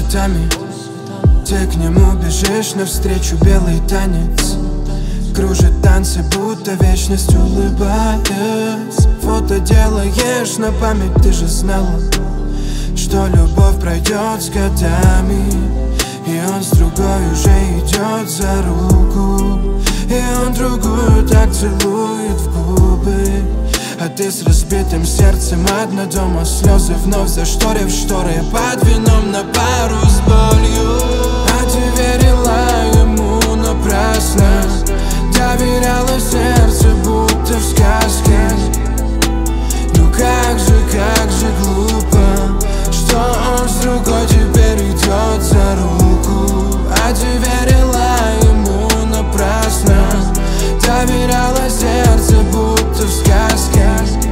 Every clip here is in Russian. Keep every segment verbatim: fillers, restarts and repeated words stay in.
цветами. Ты к нему бежишь навстречу, белый танец кружит танцы, будто вечность, улыбаясь. Фото делаешь на память, ты же знала, что любовь пройдет с годами. И он с другой уже идет за руку, и он другую так целует в губы. А ты с разбитым сердцем одна дома, слезы вновь зашторив шторы под вином на пару с болью. А ты верила ему напрасно, доверяла сердце, будто в сказке. Ну как же, как же глупо, что он с другой теперь идет за руку. А ты верила ему напрасно, доверяла сердце, будто в сказке.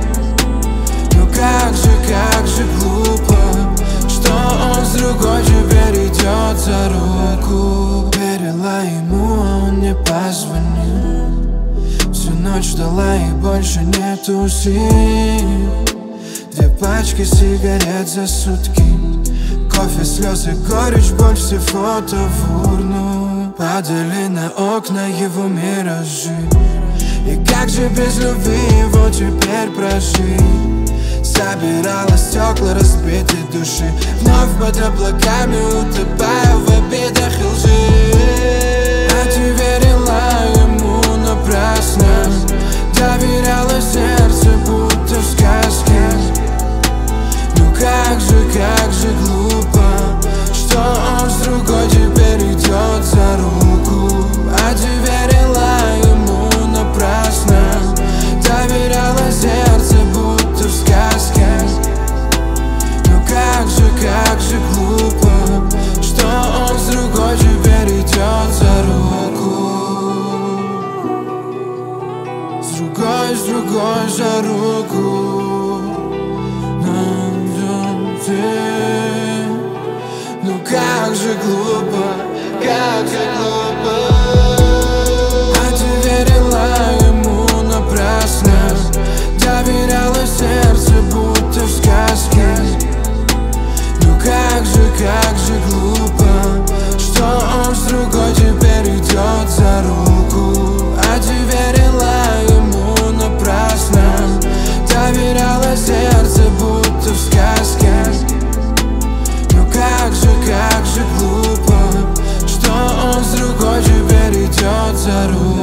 Ну как же, как же глупо, что он с другой теперь идет за руку. Верила ему, а он не позвонил. Всю ночь ждала и больше нету сил. Две пачки сигарет за сутки, кофе, слезы, горечь, боль, все фото в урну. Падали на окна его миражи. И как же без любви его теперь прожить? Собирала стекла разбитой души, вновь под облаками утопая в обидах и лжи. А ты верила ему напрасно, доверяла сердце, будто в сказке. Ну как же, как же глупо, что он с другой теперь идет за руку. А ты верила ему напрасно, доверяла сердце, будто в сказке. Ну как же, как же глупо, что он с другой теперь идет за руку. С другой, с другой за руку. Ну как же глупо, как же глупо. А ты верила ему напрасно, доверяла сердце, будто в сказке. Ну как же, как же глупо, что он с другой теперь идет за руку. А ты верила ему напрасно, доверяла сердце, будто в сказке. Ну как же, как же глупо, что он с другой теперь идет за руку.